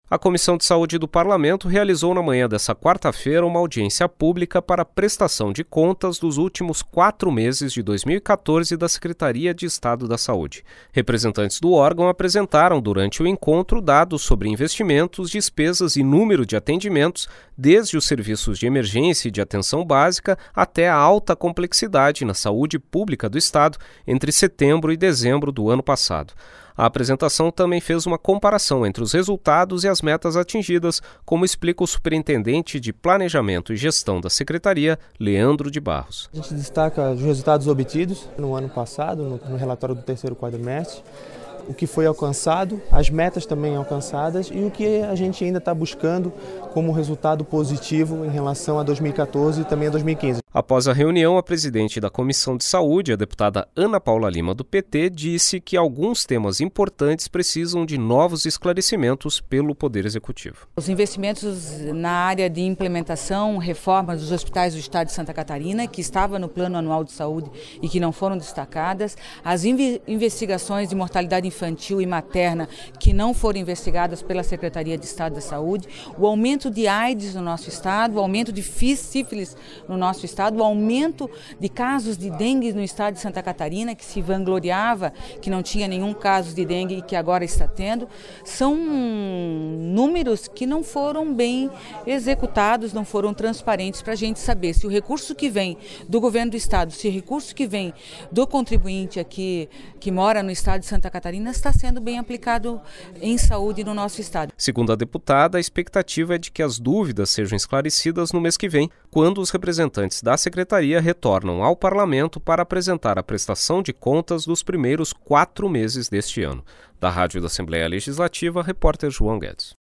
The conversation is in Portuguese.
A Comissão de Saúde do Parlamento realizou na manhã desta quarta-feira uma audiência pública para prestação de contas dos últimos 4 meses de 2014 da Secretaria de Estado da Saúde. Representantes do órgão apresentaram durante o encontro dados sobre investimentos, despesas e número de atendimentos, desde os serviços de emergência e de atenção básica até a alta complexidade na saúde pública do Estado entre setembro e dezembro do ano passado. A apresentação também fez uma comparação entre os resultados e as metas atingidas, como explica o superintendente de Planejamento e Gestão da Secretaria, Leandro de Barros. A gente destaca os resultados obtidos no ano passado, no relatório do terceiro quadrimestre, o que foi alcançado, as metas também alcançadas e o que a gente ainda está buscando como resultado positivo em relação a 2014 e também a 2015. Após a reunião, a presidente da Comissão de Saúde, a deputada Ana Paula Lima, do PT, disse que alguns temas importantes precisam de novos esclarecimentos pelo Poder Executivo. Os investimentos na área de implementação, reformas dos hospitais do Estado de Santa Catarina, que estava no Plano Anual de Saúde e que não foram destacadas, as investigações de mortalidade infantil e materna que não foram investigadas pela Secretaria de Estado da Saúde, o aumento de AIDS no nosso estado, o aumento de sífilis no nosso estado, o aumento de casos de dengue no estado de Santa Catarina, que se vangloriava que não tinha nenhum caso de dengue e que agora está tendo, são números que não foram bem executados, não foram transparentes para a gente saber se o recurso que vem do governo do estado, se o recurso que vem do contribuinte aqui que mora no estado de Santa Catarina está sendo bem aplicado em saúde no nosso estado. Segundo a deputada, a expectativa é de que as dúvidas sejam esclarecidas no mês que vem, quando os representantes da Secretaria retornam ao Parlamento para apresentar a prestação de contas dos primeiros 4 meses deste ano. Da Rádio da Assembleia Legislativa, repórter João Guedes.